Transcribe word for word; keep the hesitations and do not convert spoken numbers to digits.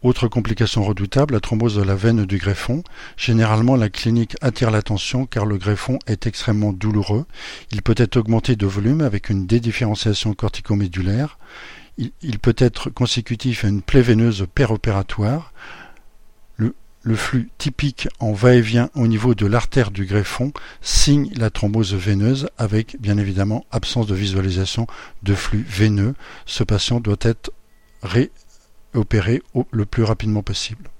Autre complication redoutable, la thrombose de la veine du greffon. Généralement, la clinique attire l'attention car le greffon est extrêmement douloureux. Il peut être augmenté de volume avec une dédifférenciation corticomédulaire. Il, il peut être consécutif à une plaie veineuse péropératoire. Le, le flux typique en va-et-vient au niveau de l'artère du greffon signe la thrombose veineuse avec, bien évidemment, absence de visualisation de flux veineux. Ce patient doit être ré opérer le plus rapidement possible.